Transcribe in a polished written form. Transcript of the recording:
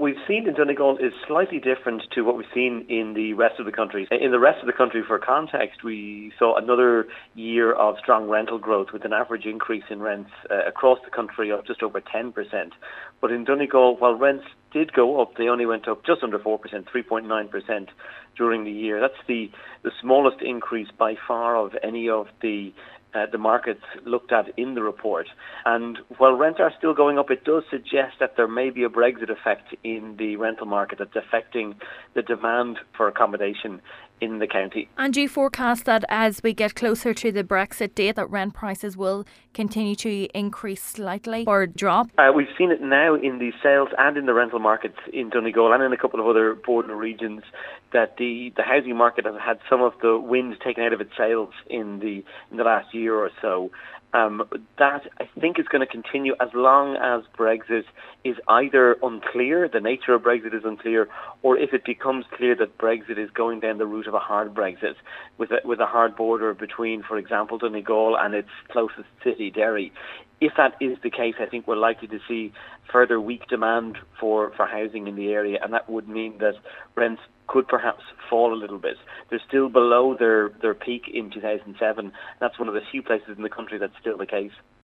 we've seen in Donegal is slightly different to what we've seen in the rest of the country. In the rest of the country, for context, we saw another year of strong rental growth with an average increase in rents across the country of just over 10%. But in Donegal, while rents did go up, they only went up just under 4%, 3.9% during the year. That's the smallest increase by far of any of the markets looked at in the report. And while rents are still going up, it does suggest that there may be a Brexit effect in the rental market that's affecting the demand for accommodation in the county. And do you forecast that as we get closer to the Brexit date that rent prices will continue to increase slightly or drop? We've seen it now in the sales and in the rental markets in Donegal and in a couple of other border regions that the housing market has had some of the wind taken out of its sails in the last year or so. That I think is going to continue as long as Brexit is either unclear, the nature of Brexit is unclear, or if it becomes clear that Brexit is going down the route of a hard Brexit with a hard border between, for example, Donegal and its closest city, Derry. If that is the case, I think we're likely to see further weak demand for housing in the area, and that would mean that rents could perhaps fall a little bit. They're still below their peak in 2007. That's one of the few places in the country that's still the case.